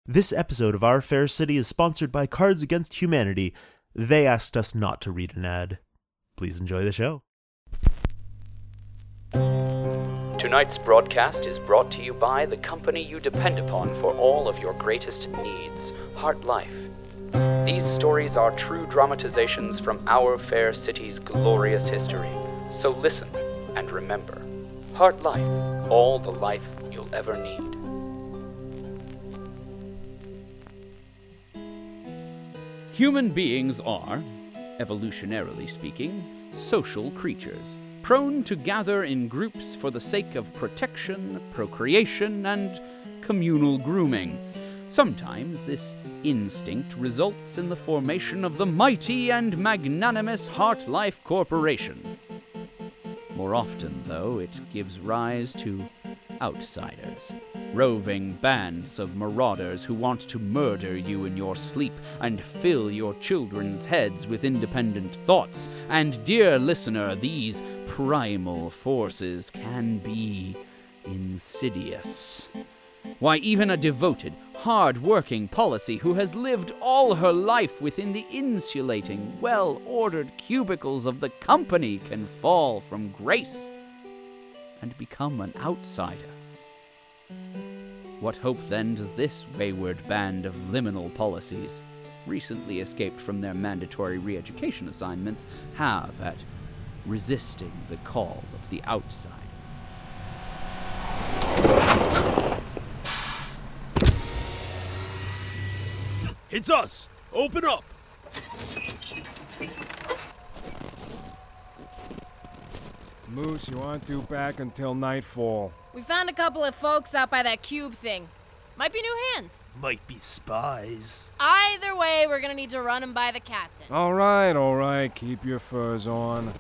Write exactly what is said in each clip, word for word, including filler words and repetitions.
This episode of Our Fair City is sponsored by Cards Against Humanity. They asked us not to read an ad. Please enjoy the show. Tonight's broadcast is brought to you by the company you depend upon for all of your greatest needs, Heart Life. These stories are true dramatizations from Our Fair City's glorious history. So listen and remember, Heart Life, all the life you'll ever need. Human beings are, evolutionarily speaking, social creatures, prone to gather in groups for the sake of protection, procreation, and communal grooming. Sometimes this instinct results in the formation of the mighty and magnanimous Heart Life Corporation. More often, though, it gives rise to outsiders, roving bands of marauders who want to murder you in your sleep and fill your children's heads with independent thoughts. And, dear listener, these primal forces can be insidious. Why, even a devoted, hard-working policy who has lived all her life within the insulating, well-ordered cubicles of the company can fall from grace and become an outsider. What hope, then, does this wayward band of liminal policies, recently escaped from their mandatory re-education assignments, have at resisting the call of the outside? It's us! Open up! Moose, you aren't due back until nightfall. We found a couple of folks out by that cube thing. Might be new hands. Might be spies. Either way, we're gonna need to run them by the captain. All right, all right. Keep your furs on.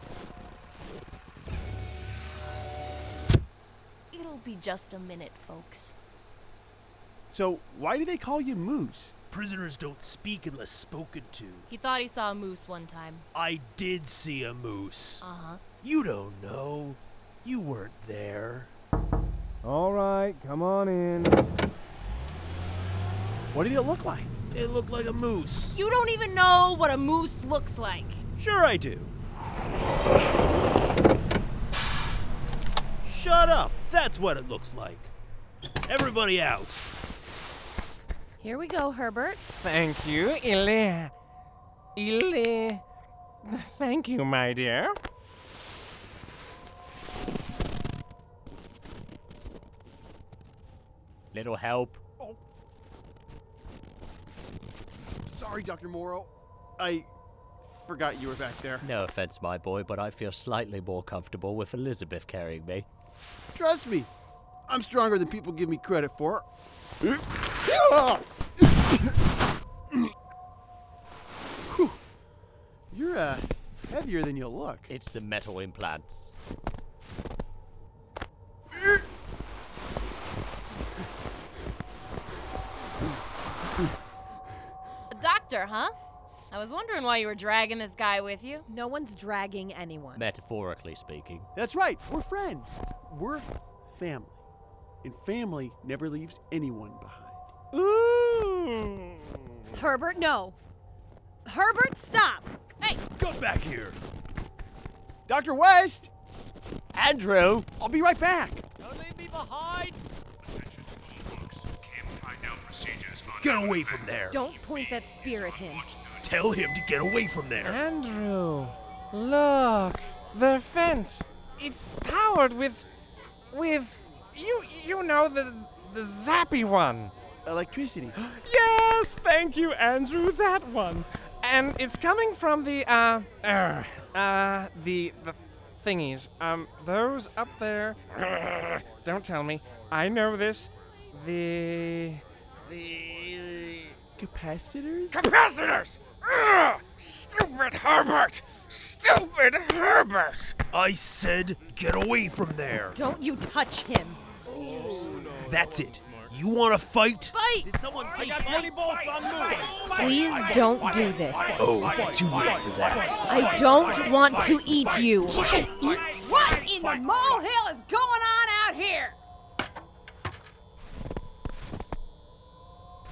It'll be just a minute, folks. So, why do they call you Moose? Prisoners don't speak unless spoken to. He thought he saw a moose one time. I did see a moose. Uh-huh. You don't know. You weren't there. All right, come on in. What did it look like? It looked like a moose. You don't even know what a moose looks like. Sure I do. Shut up. That's what it looks like. Everybody out. Here we go, Herbert. Thank you, Illy. Illy. Thank you, my dear. Little help. Oh. Sorry, Doctor Morrow. I forgot you were back there. No offense, my boy, but I feel slightly more comfortable with Elizabeth carrying me. Trust me, I'm stronger than people give me credit for. You're, uh, heavier than you look. It's the metal implants. A doctor, huh? I was wondering why you were dragging this guy with you. No one's dragging anyone. Metaphorically speaking. That's right, we're friends. We're family. And family never leaves anyone behind. Ooh. Herbert, no. Herbert, stop! Hey! Come back here. Doctor West! Andrew! I'll be right back. Don't leave me behind! Get away from there. Don't point that spear at him. Tell him to get away from there. Andrew, look, the fence. It's powered with, with, you, you know, the, the zappy one. Electricity. Yes, thank you, Andrew, that one. And it's coming from the, uh, uh, uh, the, the thingies. Um, those up there. Don't tell me. I know this. The, the... Capacitors? Capacitors! Ugh! Stupid Herbert! Stupid Herbert! I said get away from there. Don't you touch him. That's it. You want to fight? Fight! Did someone say fight? bolts on move! Please don't do this. Oh, it's too late for that. I don't want to eat you. She said eat? What in the molehill is going on out here?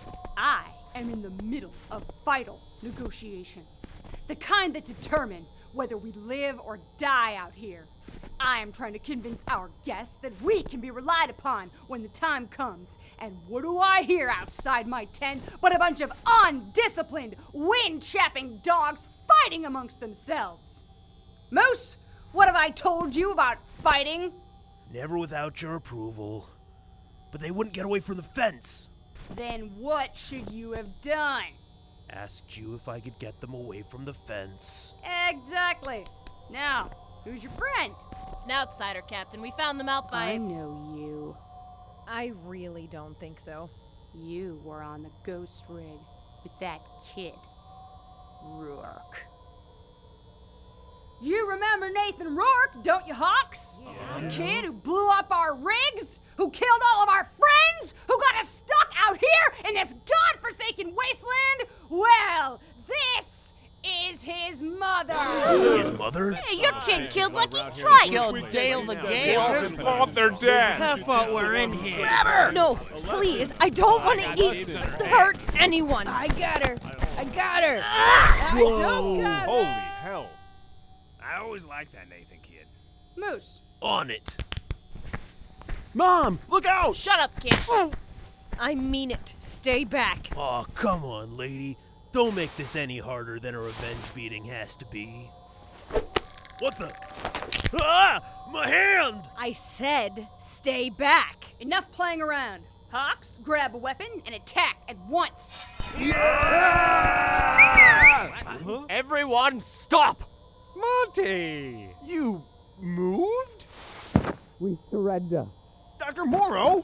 am in the middle of vital negotiations. The kind that determine whether we live or die out here. I am trying to convince our guests that we can be relied upon when the time comes. And what do I hear outside my tent but a bunch of undisciplined, wind-chapping dogs fighting amongst themselves? Moose, what have I told you about fighting? Never without your approval. But they wouldn't get away from the fence. Then what should you have done? Asked you if I could get them away from the fence. Exactly. Now, who's your friend? An outsider, Captain. We found them out by... I know you. I really don't think so. You were on the ghost rig with that kid, Rourke. You remember Nathan Rourke, don't you, Hawks? Yeah. The kid who blew up our rigs, who killed all of our friends, who got us stuck out here in this godforsaken wasteland? Well, this is his mother. His mother? Hey, your kid killed Lucky Strike. Killed Dale the Gale. His fault they're dead. Tough fault we're in here. No, please, I don't want to eat, hurt anyone. I got her. I got her. I don't got her. Holy hell. I always liked that Nathan kid. Moose. On it. Mom, look out! Shut up, kid. I mean it. Stay back. Aw, oh, come on, lady. Don't make this any harder than a revenge beating has to be. What the? Ah! My hand! I said stay back. Enough playing around. Hawks, grab a weapon and attack at once. Huh? Everyone, stop! Monty! You moved? We surrender. Doctor Morrow?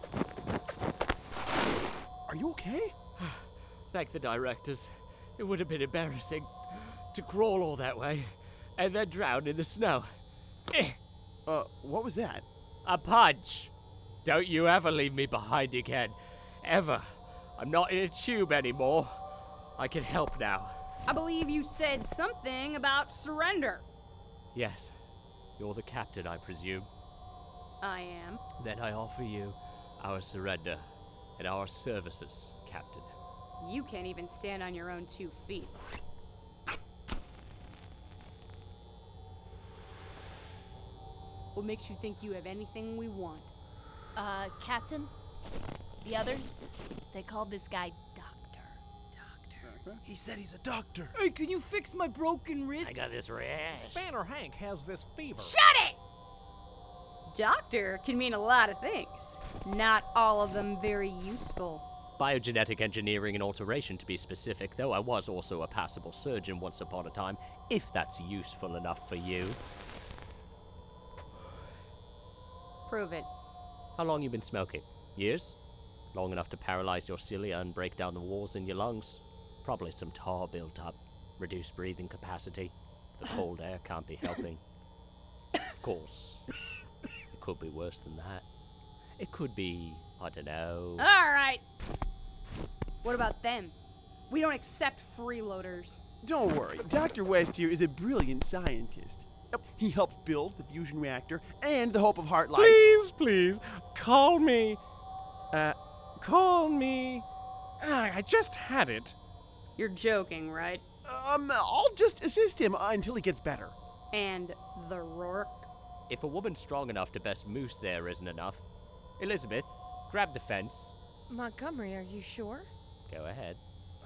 Are you okay? Thank the directors. It would have been embarrassing to crawl all that way and then drown in the snow. Eh. Uh, what was that? A punch. Don't you ever leave me behind again. Ever. I'm not in a tube anymore. I can help now. I believe you said something about surrender. Yes. You're the captain, I presume. I am. Then I offer you our surrender and our services, Captain. You can't even stand on your own two feet. What makes you think you have anything we want? Uh, Captain? The others? They called this guy Doctor. Doctor. He said he's a doctor. Hey, can you fix my broken wrist? I got this rash. Spanner Hank has this fever. Shut it! Doctor can mean a lot of things. Not all of them very useful. Biogenetic engineering and alteration, to be specific, though I was also a passable surgeon once upon a time, if that's useful enough for you. Prove it. How long you been smoking? Years? Long enough to paralyze your cilia and break down the walls in your lungs? Probably some tar built up. Reduced breathing capacity. The cold air can't be helping. Of course. It could be worse than that. It could be, I don't know. All right. What about them? We don't accept freeloaders. Don't worry. Doctor West here is a brilliant scientist. Yep, he helped build the fusion reactor and the Hope of Heart Life. Please, please, call me. Uh, call me. Ah, I just had it. You're joking, right? Um, I'll just assist him uh, until he gets better. And the Rourke? If a woman strong enough to best Moose there isn't enough, Elizabeth, grab the fence. Montgomery, are you sure? Go ahead.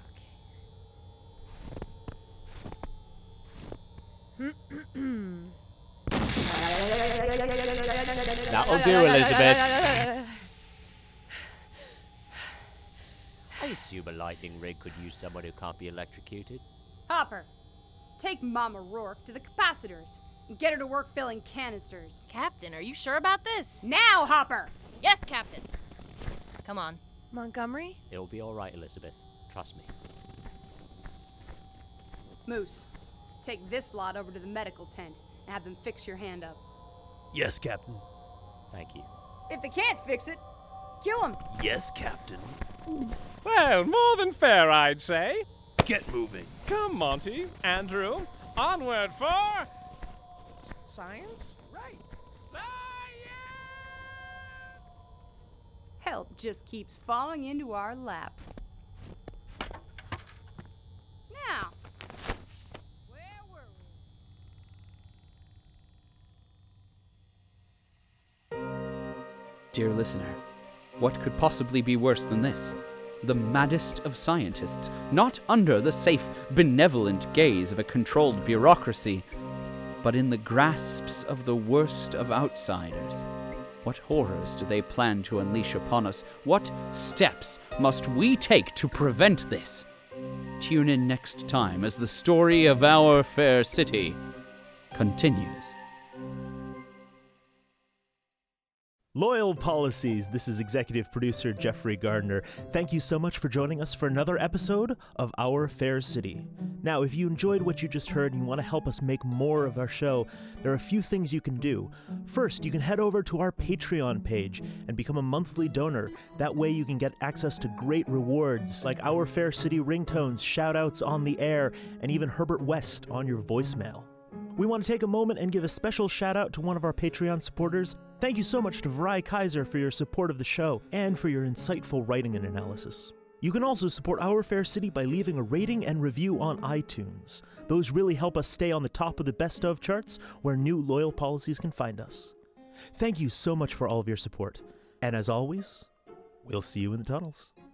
That'll do, Elizabeth. I assume a lightning rig could use someone who can't be electrocuted. Hopper, take Mama Rourke to the capacitors and get her to work filling canisters. Captain, are you sure about this? Now, Hopper! Yes, Captain. Come on. Montgomery? It'll be all right, Elizabeth. Trust me. Moose, take this lot over to the medical tent and have them fix your hand up. Yes, Captain. Thank you. If they can't fix it, kill them. Yes, Captain. Well, more than fair, I'd say. Get moving. Come, Monty, Andrew, onward for S- science. Right. Science. Help just keeps falling into our lap. Now, Dear listener, what could possibly be worse than this? The maddest of scientists, not under the safe, benevolent gaze of a controlled bureaucracy, but in the grasps of the worst of outsiders. What horrors do they plan to unleash upon us? What steps must we take to prevent this? Tune in next time as the story of our fair city continues. Loyal Policies, this is executive producer Jeffrey Gardner. Thank you so much for joining us for another episode of Our Fair City. Now, if you enjoyed what you just heard and you want to help us make more of our show, there are a few things you can do. First, you can head over to our Patreon page and become a monthly donor. That way you can get access to great rewards like Our Fair City ringtones, shout-outs on the air, and even Herbert West on your voicemail. We want to take a moment and give a special shout out to one of our Patreon supporters. Thank you so much to Vry Kaiser for your support of the show and for your insightful writing and analysis. You can also support Our Fair City by leaving a rating and review on iTunes. Those really help us stay on the top of the best of charts where new Loyal Policies can find us. Thank you so much for all of your support. And as always, we'll see you in the tunnels.